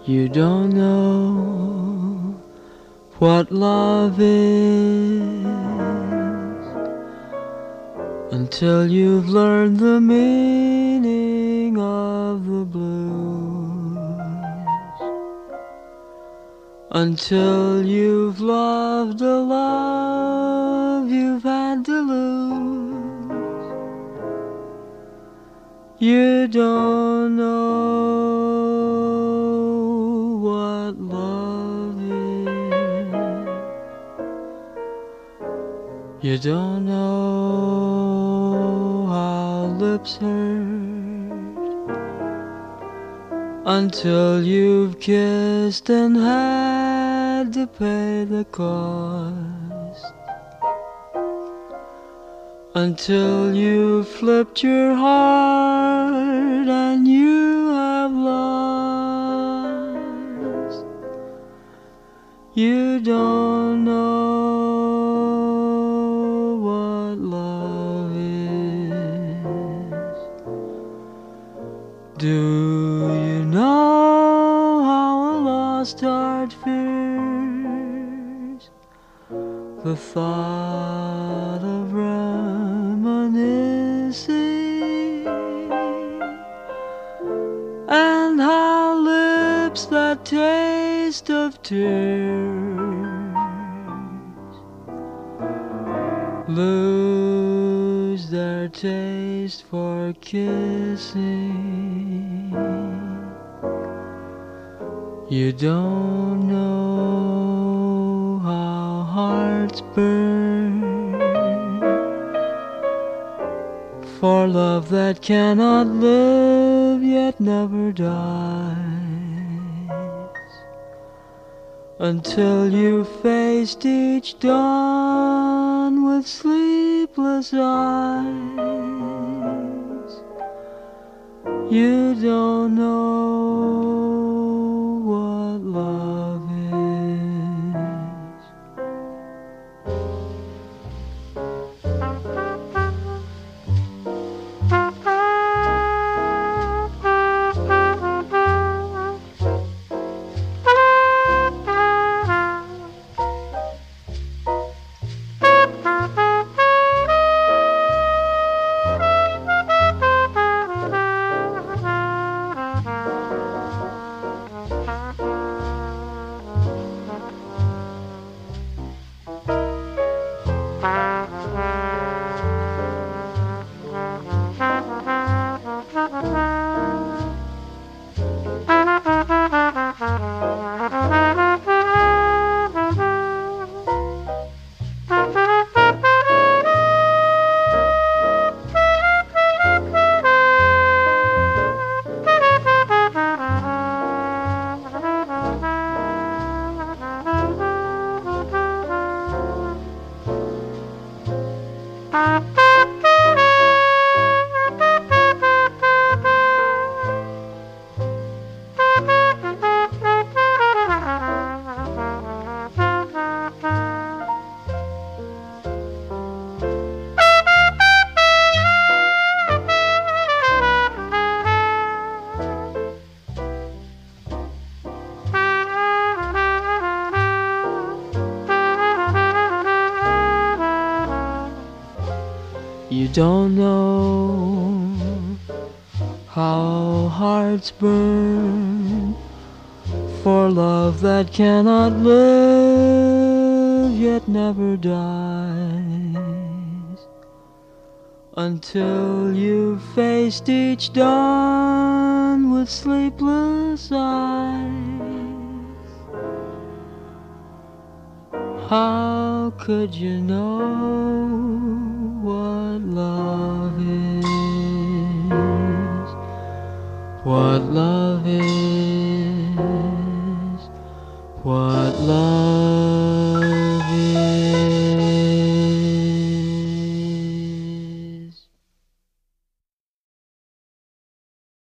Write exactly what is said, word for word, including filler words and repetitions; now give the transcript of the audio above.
You don't know what love is until you've learned the meaning of the blues, until you've loved a love you've had to lose. You don't know what love is. You don't know how lips hurt until you've kissed and had to pay the cost, until you flipped your heart and you have lost. You don't know what love is. Do you know how a lost heart fears the thought of reminiscing, and how lips that taste of tears lose their taste for kissing? You don't know how hearts burn for love that cannot live yet never dies, until you faced each dawn with sleepless eyes. You don't know what love is. You don't know how hearts burn for love that cannot live yet never dies, until you've faced each dawn with sleepless eyes. How could you know what love is? What love is? What